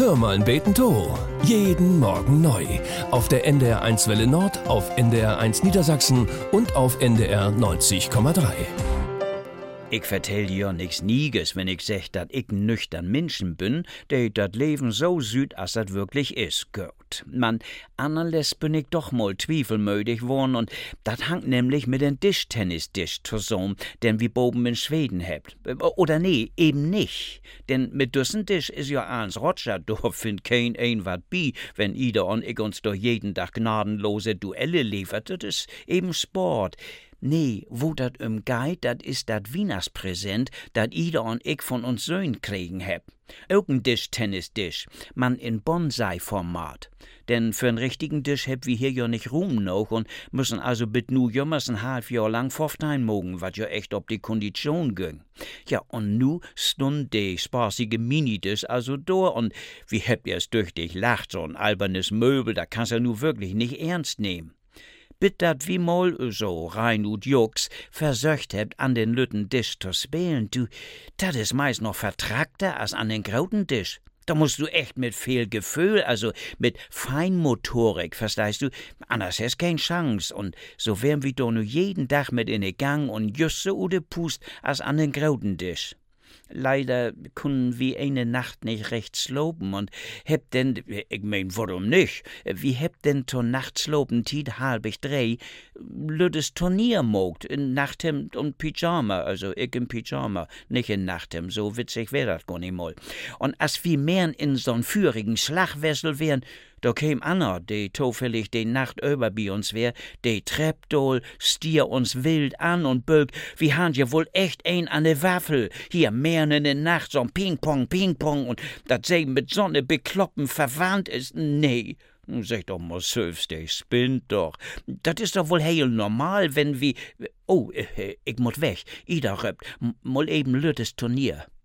Hör mal beten to. Jeden Morgen neu. Auf der NDR 1 Welle Nord, auf NDR 1 Niedersachsen und auf NDR 90,3. Ich vertell dir nix Nieges, wenn ich sag, dat ich nüchtern Menschen bin, der dat Leben so süd, as dat wirklich is, Gott. Man, anderles bin ich doch mal zwiefelmödig worn und dat hangt nämlich mit den Tischtennis-Tisch zusammen, den wie boben in Schweden hebt. Oder nee, eben nicht. Denn mit düssen Tisch is ja ans Roger, do find kein ein wat bi, wenn Ida und ich uns doch jeden Tag gnadenlose Duelle liefert, das is eben Sport. Nee, wo dat geht, dat is dat Wienerspräsent, dat Ida und ich von uns Söhn kriegen heb. Auch ein Tischtennis-Tisch, man in Bonsai-Format. Denn für einen richtigen Tisch heb wir hier ja nicht Ruhm noch und müssen also bit nu jümmers ein halb Jahr lang Pfofftein mogen, wat ja echt ob die Kondition ging. Ja, und nu stund de spaßige Minitisch also da und wie heb er's durch dich lacht, so ein albernes Möbel, da kannst du nu wirklich nicht ernst nehmen. Bitt dat wie mal so rein und Jux versöcht hebt an den lütten Tisch zu spielen, du, dat is meist noch vertrackter als an den grauten Tisch. Da musst du echt mit viel Gefühl, also mit Feinmotorik, verstehst du, anders hast kein Chance und so wären wir doch nur jeden Tag mit in den Gang und just so ude Pust als an den grauten Tisch. Leider können wir eine Nacht nicht recht slopen und heb denn, ich mein, warum nicht? Wie heb denn zur Nachtslopen Tiet halbig drei lüdes Turnier mogt in Nachthemd und Pyjama, also ich im Pyjama, nicht in Nachthemd, so witzig wär das gar nicht mal. Und als wir mehr in so'n führigen Schlagwessel wären, da käm Anna, die zufällig die Nacht über bei uns wär, die Treppdol, stier uns wild an und bög, wir han ja wohl echt ein an de Waffel, hier mehr in der Nacht, so'n Ping-Pong, und dat sie mit so ne Bekloppen verwandt ist, nee. Sag doch mal selbst, der spinnt doch. Dat is doch wohl heil normal, wenn wir... Oh, ich muss weg. Ida röpt, mal eben lüttes Turnier.